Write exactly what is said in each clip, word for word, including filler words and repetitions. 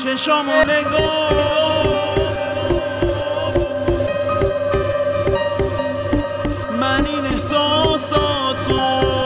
چشامو نگاه من این احساساتو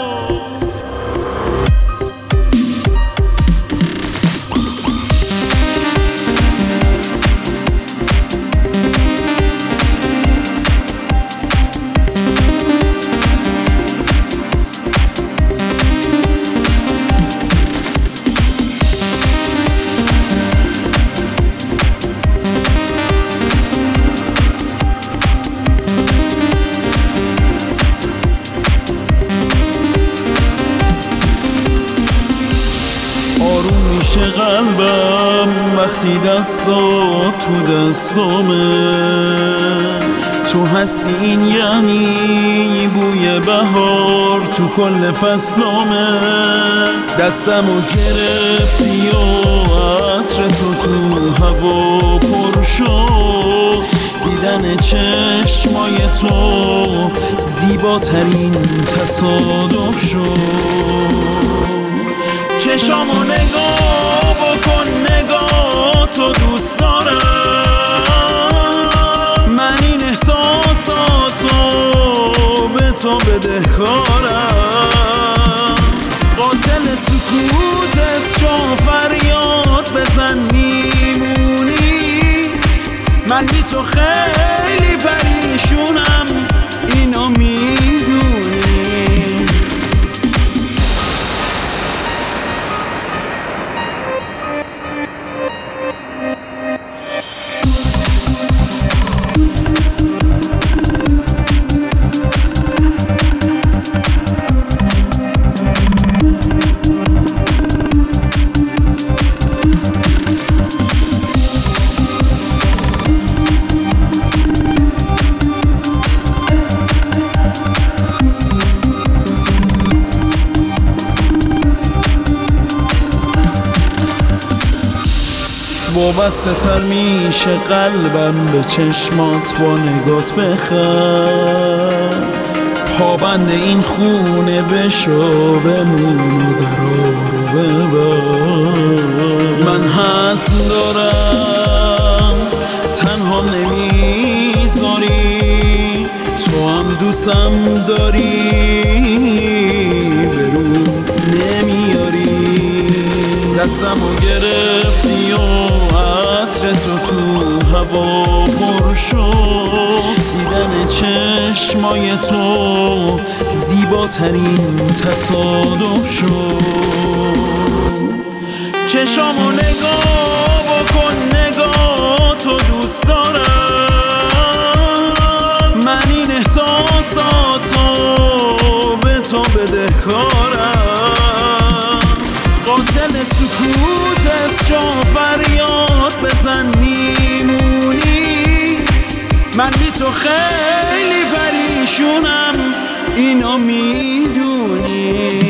آروم میشه قلبم وقتی دستات تو دستامه تو هستی این یعنی بوی بهار تو کل فصلامه دستمو گرفتی و عطر تو تو هوا پر شد دیدن چشمای تو زیباترین تصادف شد چشامو نگاه بکن نگاه تو دوست دارم من این احساساتو به تو بدهکارم قاتل سکوتت شو فریاد بزن میمونی من بی تو خیلی پریشونم اینو میدونی وابسته تر میشه قلبم به چشمات با نگات بخند پابند این خونه بشو بمون و درا رو ببند من حتم دارم تنها نمیذاری تو هم دوستم داری برون نمیاری دستمو گرفتی و عطر تو تو هوا پر شد دیدن چشمای تو زیباترین تصادف شد چشامو نگاه بکن نگاه تو دوست دارم من این احساساتو به تو بدهکارم قاتل سکوتت شو فریاد بزن میمونی من بی تو خیلی پریشونم اینو میدونی